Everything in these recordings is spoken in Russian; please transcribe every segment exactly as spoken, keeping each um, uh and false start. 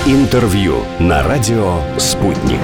Интервью на радио «Спутник».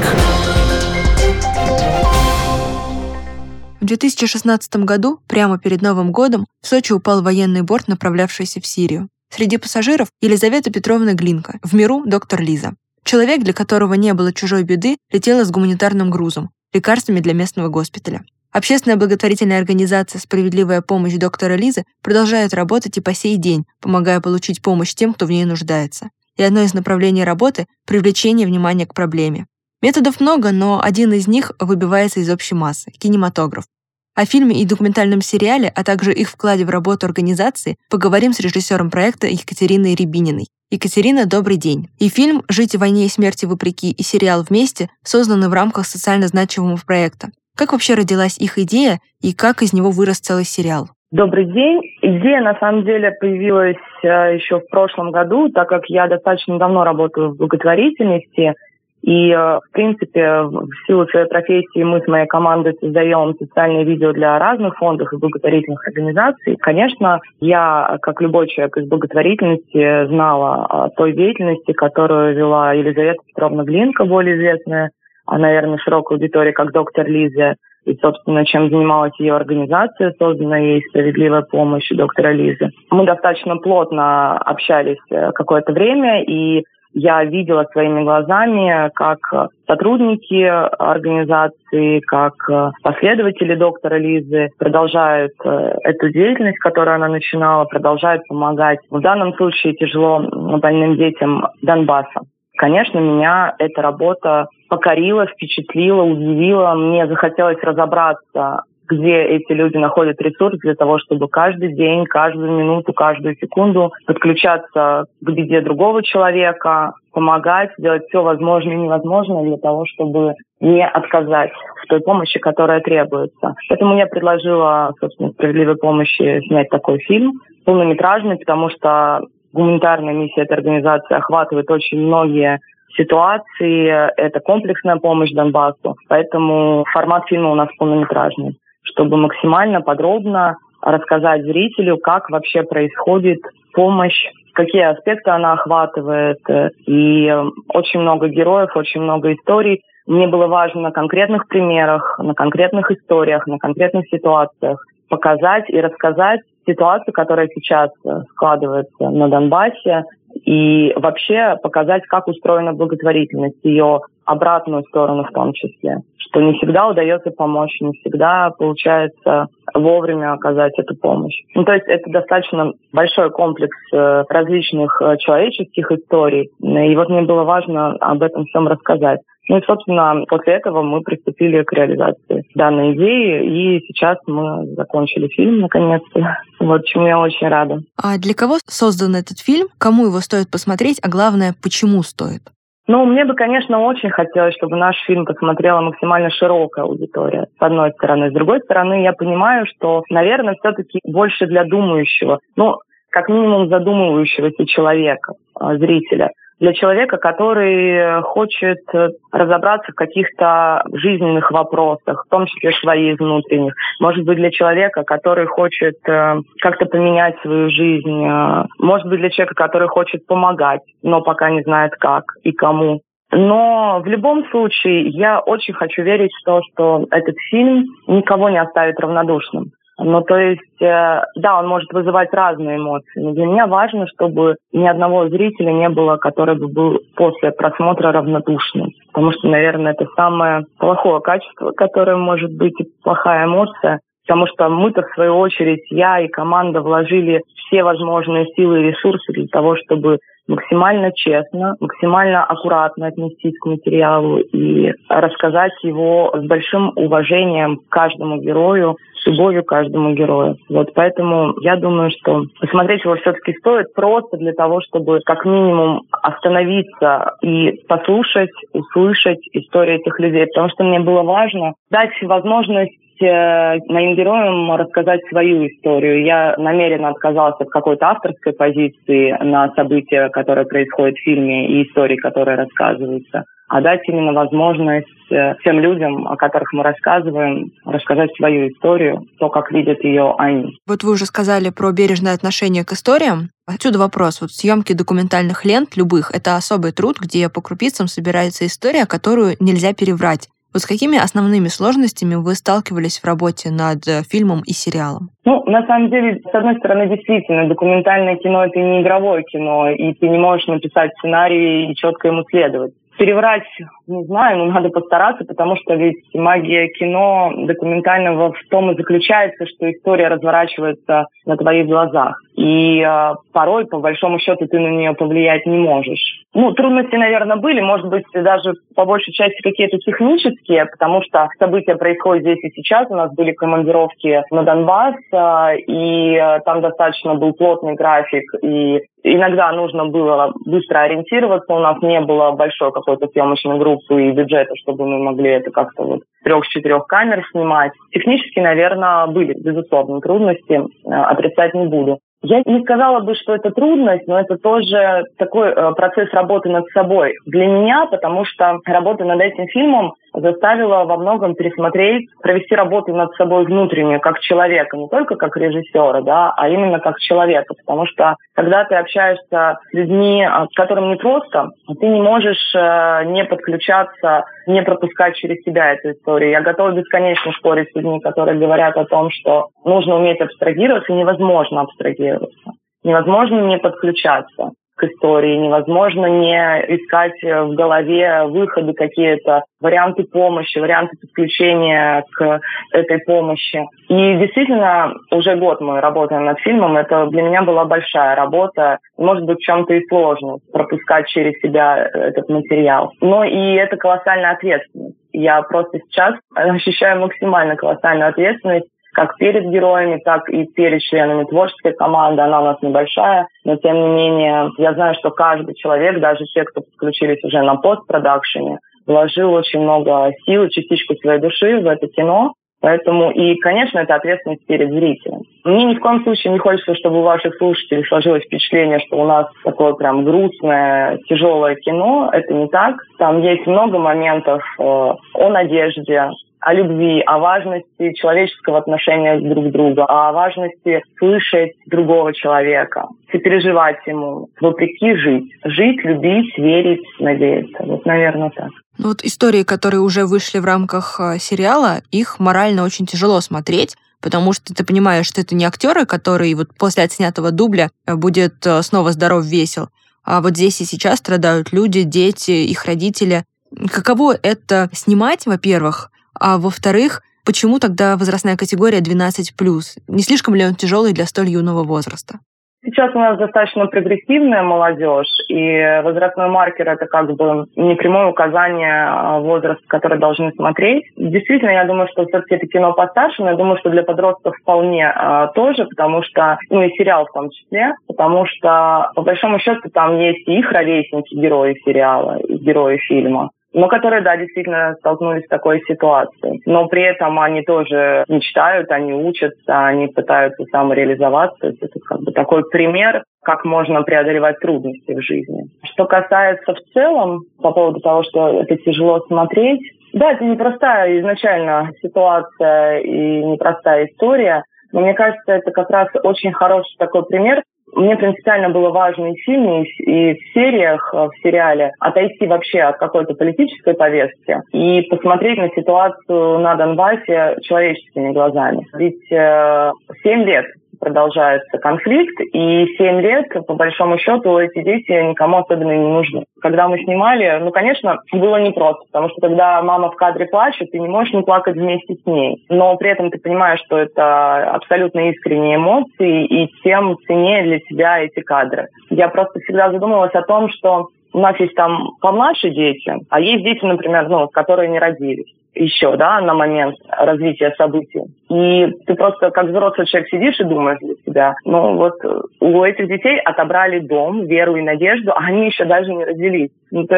В две тысячи шестнадцатом году, прямо перед Новым годом, в Сочи упал военный борт, направлявшийся в Сирию. Среди пассажиров Елизавета Петровна Глинка, в миру доктор Лиза. Человек, для которого не было чужой беды, летела с гуманитарным грузом, лекарствами для местного госпиталя. Общественная благотворительная организация «Справедливая помощь» доктора Лизы продолжает работать и по сей день, помогая получить помощь тем, кто в ней нуждается. И одно из направлений работы – привлечение внимания к проблеме. Методов много, но один из них выбивается из общей массы – кинематограф. О фильме и документальном сериале, а также их вкладе в работу организации поговорим с режиссером проекта Екатериной Рябининой. Екатерина, добрый день. И фильм «Жить в войне и смерти вопреки» и сериал «Вместе» созданы в рамках социально значимого проекта. Как вообще родилась их идея и как из него вырос целый сериал? Добрый день. Идея, на самом деле, появилась еще в прошлом году, так как я достаточно давно работаю в благотворительности. И, в принципе, в силу своей профессии мы с моей командой создаем социальные видео для разных фондов и благотворительных организаций. Конечно, я, как любой человек из благотворительности, знала о той деятельности, которую вела Елизавета Петровна Глинка, более известная, наверное, широкой аудитории, как доктор Лиза. И, собственно, чем занималась ее организация, созданная ей «Справедливая помощь» доктора Лизы. Мы достаточно плотно общались какое-то время, и я видела своими глазами, как сотрудники организации, как последователи доктора Лизы продолжают эту деятельность, которую она начинала, продолжают помогать в данном случае тяжело больным детям Донбасса. Конечно, меня эта работа покорила, впечатлила, удивила. Мне захотелось разобраться, где эти люди находят ресурс для того, чтобы каждый день, каждую минуту, каждую секунду подключаться к беде другого человека, помогать, делать все возможное и невозможное для того, чтобы не отказать в той помощи, которая требуется. Поэтому я предложила, собственно, «Справедливой помощи» снять такой фильм полнометражный, потому что гуманитарная миссия этой организации охватывает очень многие ситуации. Это комплексная помощь Донбассу, поэтому формат фильма у нас полнометражный, чтобы максимально подробно рассказать зрителю, как вообще происходит помощь, какие аспекты она охватывает. И очень много героев, очень много историй. Мне было важно на конкретных примерах, на конкретных историях, на конкретных ситуациях показать и рассказать ситуацию, которая сейчас складывается на Донбассе, и вообще показать, как устроена благотворительность, ее обратную сторону в том числе, что не всегда удается помочь, не всегда получается вовремя оказать эту помощь. Ну, то есть это достаточно большой комплекс различных человеческих историй, и вот мне было важно об этом всем рассказать. Ну и, собственно, после этого мы приступили к реализации данной идеи, и сейчас мы закончили фильм, наконец-то. Вот, чему я очень рада. А для кого создан этот фильм? Кому его стоит посмотреть? А главное, почему стоит? Ну, мне бы, конечно, очень хотелось, чтобы наш фильм посмотрела максимально широкая аудитория, с одной стороны. С другой стороны, я понимаю, что, наверное, все-таки больше для думающего, ну, как минимум задумывающегося человека, зрителя. Для человека, который хочет разобраться в каких-то жизненных вопросах, в том числе своих внутренних. Может быть, для человека, который хочет как-то поменять свою жизнь. Может быть, для человека, который хочет помогать, но пока не знает как и кому. Но в любом случае я очень хочу верить в то, что этот фильм никого не оставит равнодушным. Ну, то есть, э, да, он может вызывать разные эмоции, но для меня важно, чтобы ни одного зрителя не было, который бы был после просмотра равнодушным. Потому что, наверное, это самое плохое качество, которое может быть, и плохая эмоция. Потому что мы-то, в свою очередь, я и команда вложили все возможные силы и ресурсы для того, чтобы максимально честно, максимально аккуратно отнестись к материалу и рассказать его с большим уважением к каждому герою, с любовью к каждому герою. Вот поэтому я думаю, что посмотреть его все-таки стоит просто для того, чтобы как минимум остановиться и послушать, услышать историю этих людей. Потому что мне было важно дать возможность э, моим героям рассказать свою историю. Я намеренно отказалась от какой-то авторской позиции на события, которые происходят в фильме, и истории, которые рассказываются, а дать именно возможность э, тем людям, о которых мы рассказываем, рассказать свою историю, то, как видят ее они. Вот вы уже сказали про бережное отношение к историям. Отсюда вопрос. Вот съемки документальных лент, любых, это особый труд, где по крупицам собирается история, которую нельзя переврать. Вот с какими основными сложностями вы сталкивались в работе над фильмом и сериалом? Ну, на самом деле, с одной стороны, действительно, документальное кино — это не игровое кино, и ты не можешь написать сценарий и четко ему следовать. Переврать, не знаю, но надо постараться, потому что ведь магия кино документального в том и заключается, что история разворачивается на твоих глазах. И э, порой, по большому счету, ты на нее повлиять не можешь. Ну, трудности, наверное, были, может быть, даже по большей части какие-то технические, потому что события происходят здесь и сейчас. У нас были командировки на Донбасс, э, и э, там достаточно был плотный график, и иногда нужно было быстро ориентироваться. У нас не было большой какой-то съемочной группы и бюджета, чтобы мы могли это как-то вот трех-четырех камер снимать. Технически, наверное, были, безусловно, трудности, э, отрицать не буду. Я не сказала бы, что это трудность, но это тоже такой э, процесс работы над собой для меня, потому что работа над этим фильмом заставила во многом пересмотреть, провести работу над собой внутреннюю, как человека, не только как режиссера, да, а именно как человека. Потому что когда ты общаешься с людьми, которым непросто, ты не можешь э, не подключаться, не пропускать через себя эту историю. Я готова бесконечно спорить с людьми, которые говорят о том, что нужно уметь абстрагироваться, и невозможно абстрагироваться. Невозможно не подключаться к истории, невозможно не искать в голове выходы какие-то, варианты помощи, варианты подключения к этой помощи. И действительно, уже год мы работаем над фильмом, это для меня была большая работа, может быть, в чем-то и сложно пропускать через себя этот материал. Но и это колоссальная ответственность. Я просто сейчас ощущаю максимально колоссальную ответственность, как перед героями, так и перед членами творческой команды. Она у нас небольшая, но тем не менее я знаю, что каждый человек, даже те, кто подключились уже на постпродакшене, вложил очень много сил и частичку своей души в это кино. Поэтому и, конечно, это ответственность перед зрителем. Мне ни в коем случае не хочется, чтобы у ваших слушателей сложилось впечатление, что у нас такое прям грустное, тяжелое кино. Это не так. Там есть много моментов э, о надежде, о любви, о важности человеческого отношения друг к другу, о важности слышать другого человека, сопереживать ему, вопреки жить. Жить, любить, верить, надеяться. Вот, наверное, так. Ну вот истории, которые уже вышли в рамках сериала, их морально очень тяжело смотреть, потому что ты понимаешь, что это не актеры, которые вот после отснятого дубля будет снова здоров, весел, а вот здесь и сейчас страдают люди, дети, их родители. Каково это снимать, во-первых, а во-вторых, почему тогда возрастная категория двенадцать плюс? Не слишком ли он тяжелый для столь юного возраста? Сейчас у нас достаточно прогрессивная молодежь, и возрастной маркер — это как бы непрямое указание возраста, который должны смотреть. Действительно, я думаю, что все-таки это кино постарше, но я думаю, что для подростков вполне а, тоже, потому что, ну и сериал в том числе, потому что, по большому счету, там есть и их ровесники, герои сериала, и герои фильма, но которые, да, действительно столкнулись с такой ситуацией. Но при этом они тоже мечтают, они учатся, они пытаются самореализоваться. То есть это как бы такой пример, как можно преодолевать трудности в жизни. Что касается в целом, по поводу того, что это тяжело смотреть, да, это непростая изначально ситуация и непростая история, но мне кажется, это как раз очень хороший такой пример. Мне принципиально было важно и в фильме, и в сериях, в сериале отойти вообще от какой-то политической повестки и посмотреть на ситуацию на Донбассе человеческими глазами. Ведь э, семь лет продолжается конфликт, и семь лет, по большому счету, эти дети никому особенно не нужны. Когда мы снимали, ну, конечно, было непросто, потому что когда мама в кадре плачет, ты не можешь не плакать вместе с ней. Но при этом ты понимаешь, что это абсолютно искренние эмоции, и тем ценнее для тебя эти кадры. Я просто всегда задумывалась о том, что у нас есть там помладше дети, а есть дети, например, ну, которые не родились еще, да, на момент развития событий. И ты просто как взрослый человек сидишь и думаешь для себя, ну вот у этих детей отобрали дом, веру и надежду, а они еще даже не родились. Ну, то есть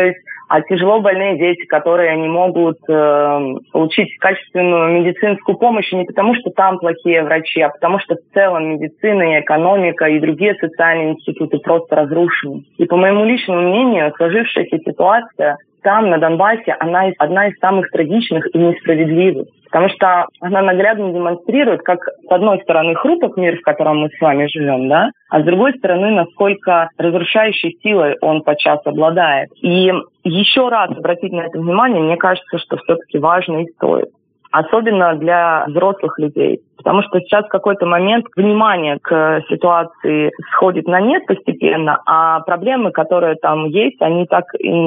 А тяжело больные дети, которые не могут э, получить качественную медицинскую помощь не потому, что там плохие врачи, а потому что в целом медицина и экономика и другие социальные институты просто разрушены. И по моему личному мнению, сложившаяся ситуация там, на Донбассе, она одна из самых трагичных и несправедливых. Потому что она наглядно демонстрирует, как, с одной стороны, хрупок мир, в котором мы с вами живем, да, а с другой стороны, насколько разрушающей силой он подчас обладает. И еще раз обратить на это внимание, мне кажется, что все-таки важно и стоит. Особенно для взрослых людей. Потому что сейчас в какой-то момент внимание к ситуации сходит на нет постепенно, а проблемы, которые там есть, они так,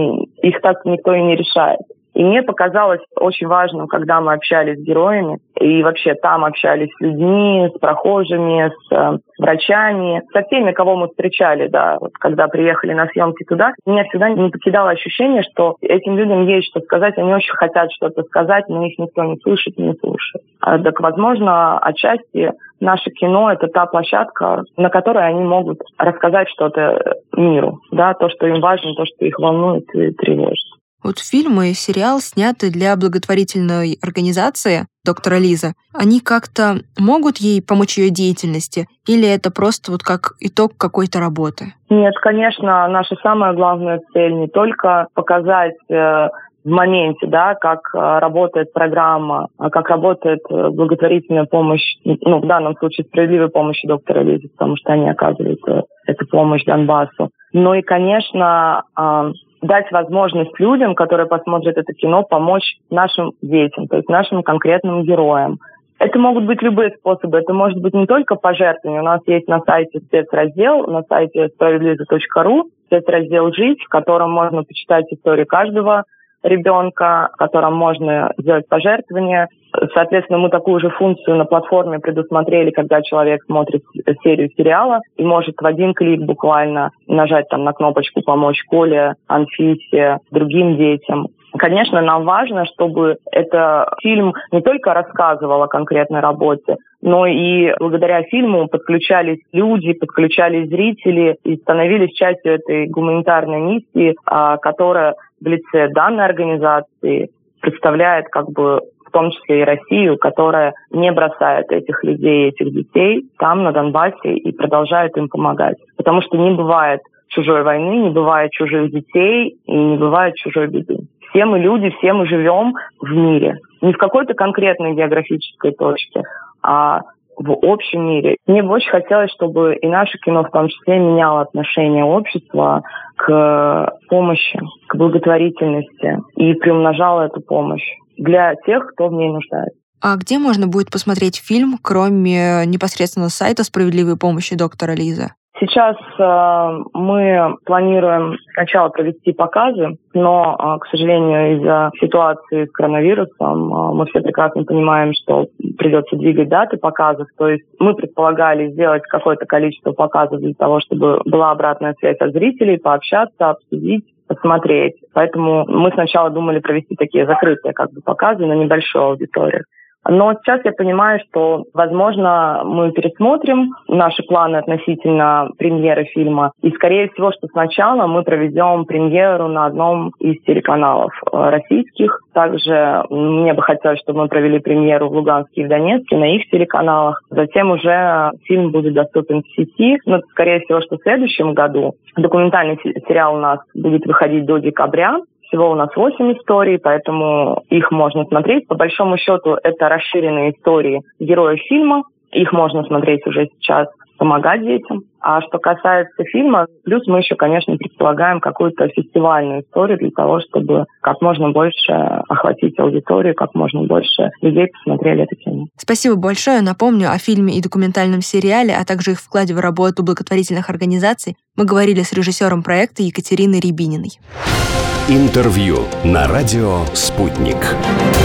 их так никто и не решает. И мне показалось очень важным, когда мы общались с героями, и вообще там общались с людьми, с прохожими, с э, врачами, со всеми, кого мы встречали, да, вот, когда приехали на съемки туда, меня всегда не покидало ощущение, что этим людям есть что сказать, они очень хотят что-то сказать, но их никто не слышит и не слушает. А, так, возможно, отчасти наше кино — это та площадка, на которой они могут рассказать что-то миру, да, то, что им важно, то, что их волнует и тревожит. Вот фильмы и сериал, снятые для благотворительной организации доктора Лиза, они как-то могут ей помочь в ее деятельности? Или это просто вот как итог какой-то работы? Нет, конечно, наша самая главная цель не только показать э, в моменте, да, как э, работает программа, а как работает э, благотворительная помощь, ну, в данном случае справедливой помощи доктора Лизы, потому что они оказывают э, эту помощь Донбассу. Но и, конечно, э, дать возможность людям, которые посмотрят это кино, помочь нашим детям, то есть нашим конкретным героям. Это могут быть любые способы. Это может быть не только пожертвование. У нас есть на сайте спецраздел, на сайте справедливо точка ру, спецраздел «Жить», в котором можно почитать историю каждого ребенка, в котором можно сделать пожертвование. Соответственно, мы такую же функцию на платформе предусмотрели, когда человек смотрит серию сериала и может в один клик буквально нажать там на кнопочку «Помочь Коле», Анфисе, другим детям. Конечно, нам важно, чтобы этот фильм не только рассказывал о конкретной работе, но и благодаря фильму подключались люди, подключались зрители и становились частью этой гуманитарной миссии, которая в лице данной организации представляет как бы в том числе и Россию, которая не бросает этих людей, этих детей там, на Донбассе, и продолжает им помогать. Потому что не бывает чужой войны, не бывает чужих детей и не бывает чужой беды. Все мы люди, все мы живем в мире. Не в какой-то конкретной географической точке, а в общем мире. Мне бы очень хотелось, чтобы и наше кино в том числе меняло отношение общества к помощи, к благотворительности и приумножало эту помощь для тех, кто в ней нуждается. А где можно будет посмотреть фильм, кроме непосредственно сайта справедливой помощи доктора Лиза? Сейчас э, мы планируем сначала провести показы, но, э, к сожалению, из-за ситуации с коронавирусом э, мы все прекрасно понимаем, что придется двигать даты показов. То есть мы предполагали сделать какое-то количество показов для того, чтобы была обратная связь от зрителей, пообщаться, обсудить, посмотреть. Поэтому мы сначала думали провести такие закрытые как бы показы на небольшую аудиторию. Но сейчас я понимаю, что, возможно, мы пересмотрим наши планы относительно премьеры фильма. И, скорее всего, что сначала мы проведем премьеру на одном из телеканалов российских. Также мне бы хотелось, чтобы мы провели премьеру в Луганске и в Донецке на их телеканалах. Затем уже фильм будет доступен в сети. Но, скорее всего, что в следующем году документальный сериал у нас будет выходить до декабря. Всего у нас восемь историй, поэтому их можно смотреть. По большому счету, это расширенные истории героев фильма. Их можно смотреть уже сейчас, помогать детям. А что касается фильма, плюс мы еще, конечно, предполагаем какую-то фестивальную историю для того, чтобы как можно больше охватить аудиторию, как можно больше людей посмотрели это кино. Спасибо большое. Напомню, о фильме и документальном сериале, а также их вкладе в работу благотворительных организаций мы говорили с режиссером проекта Екатериной Рябининой. Интервью на радио «Спутник».